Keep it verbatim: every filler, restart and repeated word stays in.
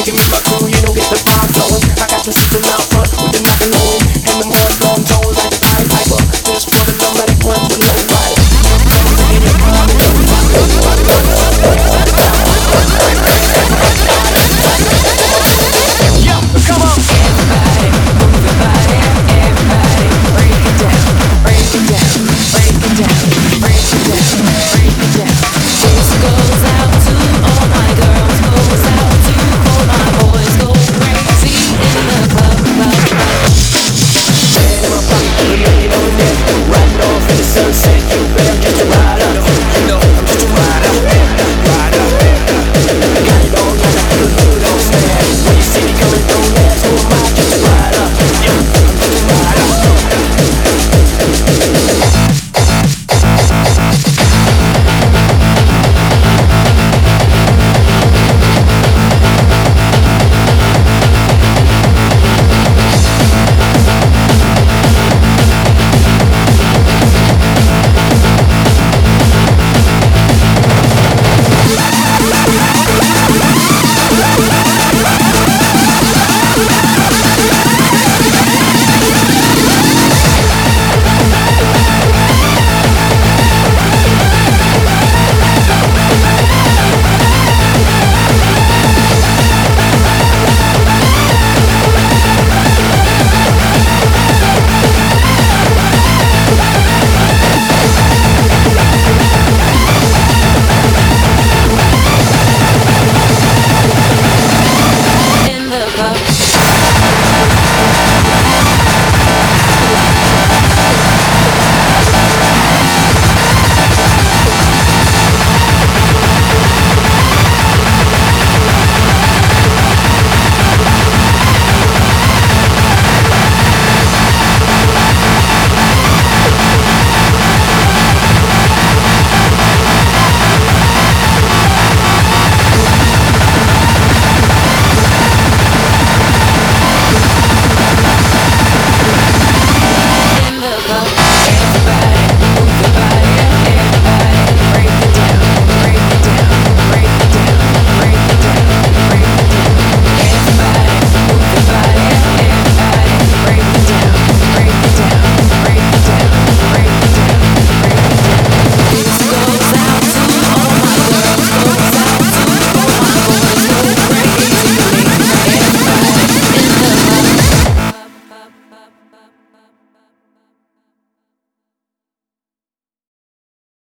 Give me my crew, you know, get the vibe flowing. I got the system out front with the knock alone. And the more long tones like the Pied Piper. Just for the number that ones below, right? In your mind, in your mind,